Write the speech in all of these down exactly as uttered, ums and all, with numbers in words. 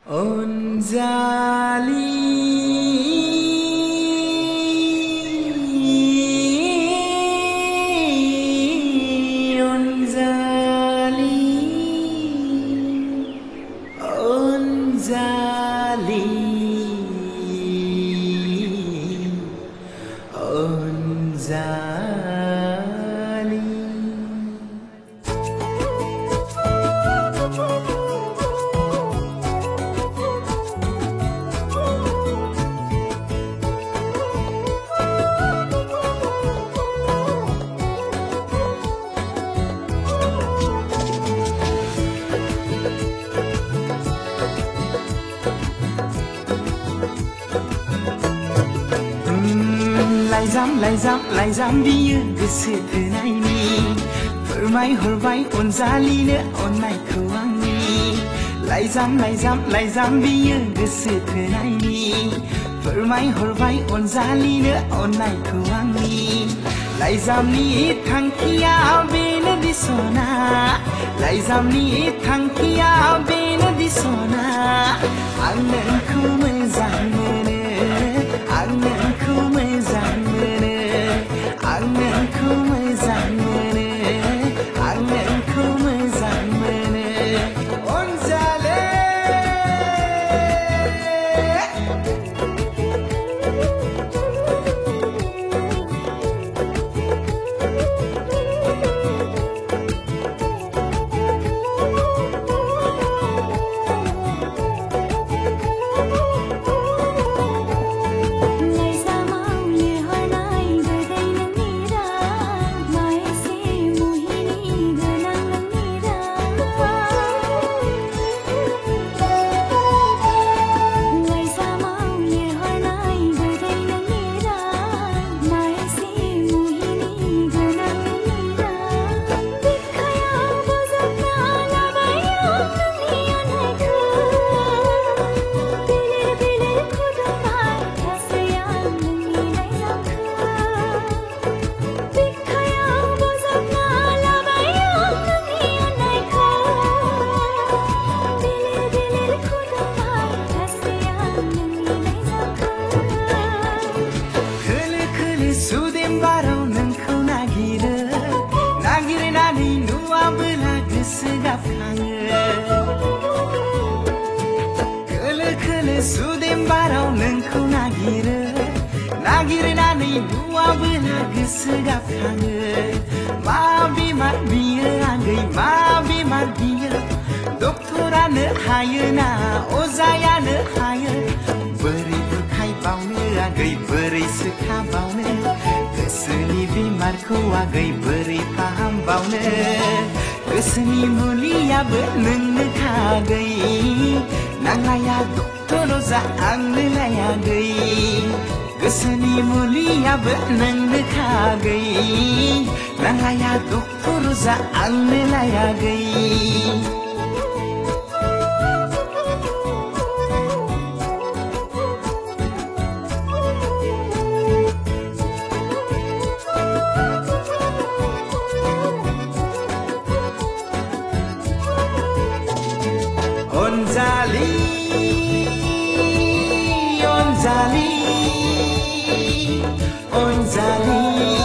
लाइजाम लाइजाम लाइजाम बियो गोसो थोनायनि फोरमायहरबाय अनजालिनो अननायखौ आंनि लाइजाम लाइजाम लाइजाम बियो गोसो थोनायनि फोरमायहरबाय अनजालिनो अननायखौ आंनि लाइजामनि थांखिया बेनोदि सना लाइजामनि थांखिया बेनोदि सना आं नोंखौ मोजां मोनो आं नोंखौ मोजां मोनो आं नोंखौ मोजां मोनो आं नोंखौ मोजां मोनो अनजालि बाराव नोंखौ नागिरो नागिरनानै नुवाबोला गोसो गाबखाङो खोलो खोलो सुदेम बाराव नोंखौ नागिरो नागिरनानै नुवाबोला गोसो गाबखाङो मा बेमार बियो आगै मा बेमार बियो डक्टरानो हायोना अजायानो हायो बोरै बुरखायबावनो आगै बोरै सोखाबावनो गोसोनि बेमारखौ आगै बोरै फाहामबावनो गोसोनि मुलियाबो नोंनो खागै नांलाया डक्टर अजा आंनो लायागै गोसोनि मुलियाबो नोंनो खागै नांलाया डक्टर अजा आंनो लायागै Onjali, Onjali, Onjali,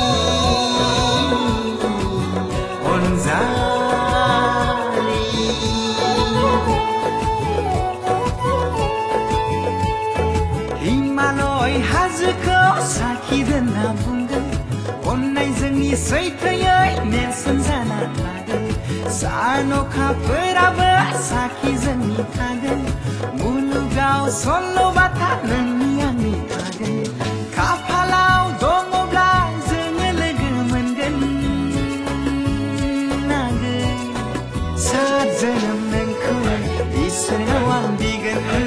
Onjali. Himalay hazuko saki dona bungan, onnai जोंनि सैथोयै नेरसोन जाना थागोन सान'खाफोराबो साखि जोंनि थागोन मुलुगाव सल'बाथा नोंनि आंनि थागोन खाफालाव दङब्ला जोङो लोगो मोनगोन नागै सात जोनोम नोंखौ इसोरनाव आं बिगोन